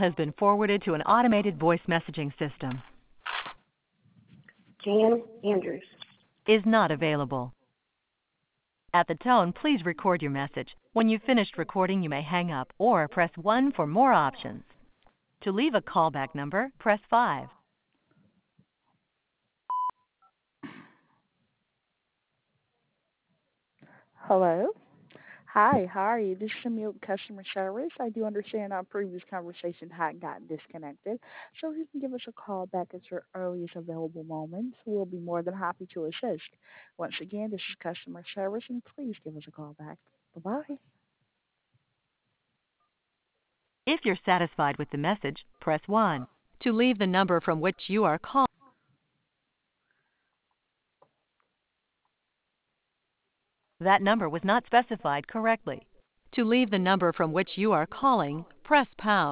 has been forwarded to an automated voice messaging system. Jan Andrews. Is not available. At the tone, please record your message. When you've finished recording, you may hang up or press 1 for more options. To leave a callback number, press 5. Hello. Hi, how are you? This is Emil with Customer Service. I do understand our previous conversation had gotten disconnected, so if you can give us a call back at your earliest available moment, we'll be more than happy to assist. Once again, this is Customer Service, and please give us a call back. Bye-bye. If you're satisfied with the message, press 1. To leave the number from which you are calling, that number was not specified correctly. To leave the number from which you are calling, press pound.